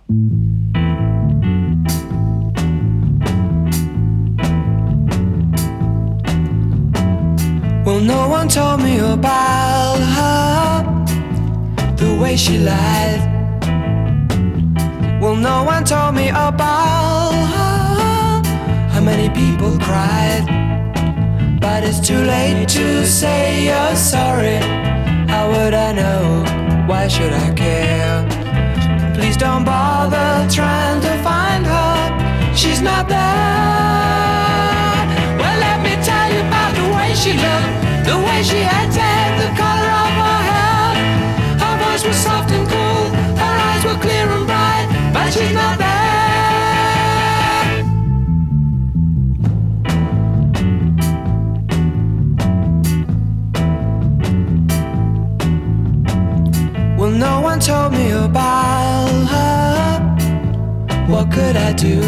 Well, no one told me about her, the way she lied. Well, no one told me about her, how many people cried. But it's too late to say you're sorry. How would I know? Why should I care? Please don't bother trying to find her. She's not there. Well, let me tell you about the way she looked, the way she acted, the color of her hair. Her voice was soft and cool, her eyes were clear and bright, but she's not there. Well, no one told me about her. What could I do?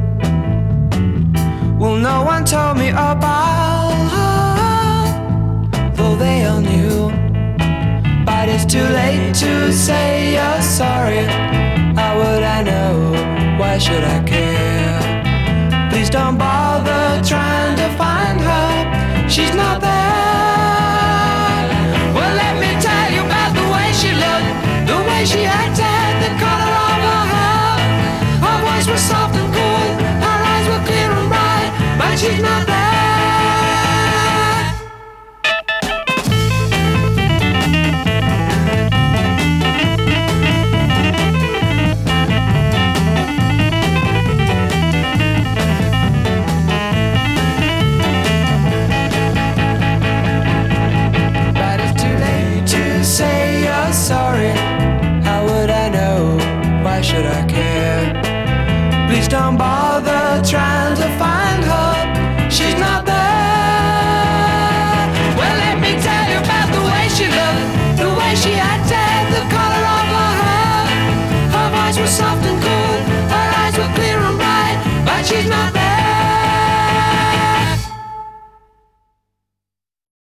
Well, no one told me about her, though they all knew. But it's too late to say you're sorry. How would I know? Why should I care? Please don't bother trying to find her. She's not there. Well, let me tell you about the way she looked, the way she acted, the color of her hair. Her voice was soft and cool, her eyes were clear and bright, but she's not there. But it's too late to say you're sorry. How would I know? Why should I care? Please don't bother trying to find her. She's not there. Well, let me tell you about the way she looked, the way she acted.